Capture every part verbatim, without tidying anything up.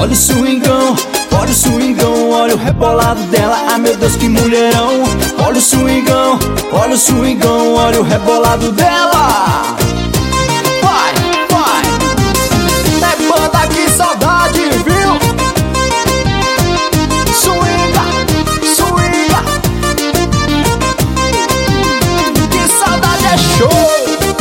olha o swingão, olha o swingão, olha o rebolado dela. Ai meu Deus, que mulherão. Olha o swingão, olha o swingão, olha o rebolado dela. Vai, vai. É banda que saudade, viu? Swinga, swinga. Que saudade é show.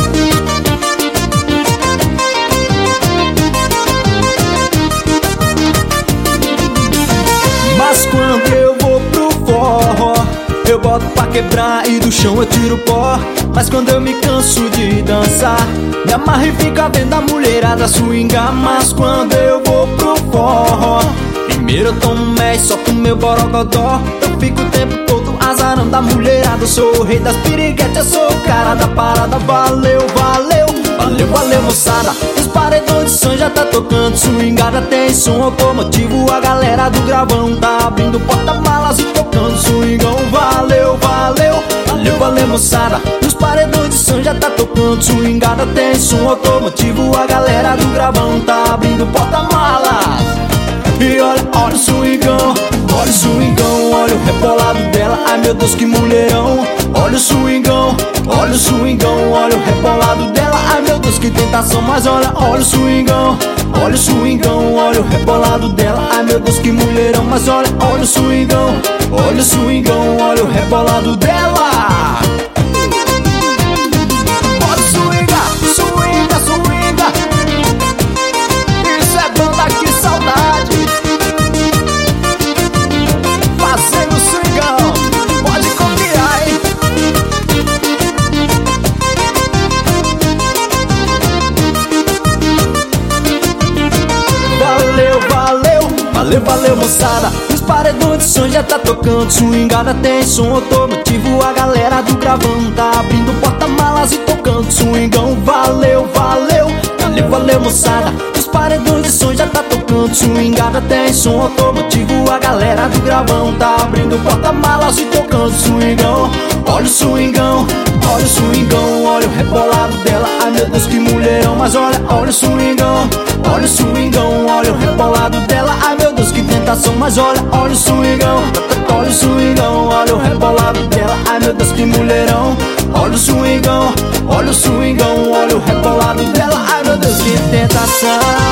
Mas quando eu vou pro forró, eu boto pra quebrar e do chão eu tiro pó. Mas quando eu me canso de dançar, me amarro e fico vendo a mulherada swingar. Mas quando eu vou pro forró, primeiro eu tomo mé, solto meu borogodó. Eu fico o tempo todo azarando a mulherada. Eu sou o rei das piriguetes, eu sou o cara da parada. Valeu, valeu, valeu, valeu moçada. Os paredões de som já tá tocando swingada. Tem som automotivo, a galera do gravão tá abrindo porta-malas e tocando swingão. Valeu, valeu, valeu, valeu moçada. Os paredões de som já tá tocando swingada. Tem som automotivo, a galera do gravão tá abrindo porta-malas. E olha, olha o swingão, olha o swingão, olha o rebolado dela. Ai meu Deus, que mulherão. Olha o swingão, olha o swingão, olha o rebolado dela. Ai meu Deus, que tentação. Mas olha, olha o swingão, olha o swingão, olha o rebolado dela. Ai meu Deus, que mulherão. Mas olha, olha o swingão, olha o swingão, olha o rebolado dela. Pode swingar, swinga, swinga. Isso é banda que saudade. Fazendo swingão, pode copiar, hein? Valeu, valeu, valeu, valeu moçada. Os paredões de som já tá tocando swingada. Tem som automotivo, a galera do gravão tá abrindo porta-malas e tocando swingão. Valeu, valeu, valeu, valeu moçada. Os paredões de som já tá tocando swingada. Tem som automotivo, a galera do gravão tá abrindo porta-malas e tocando swingão. Olha o swingão, olha o swingão, olha o rebolado dela. Ai meu Deus, que mulherão. Mas olha, olha o swingão, olha o swingão, olha o rebolado dela. Ai meu Deus, que tentação. Mas olha, olha o swingão, olha o swingão, olha o rebolado dela. Ai meu Deus, que mulherão. Olha o swingão, olha o swingão, olha o rebolado dela. Ai meu Deus, que tentação.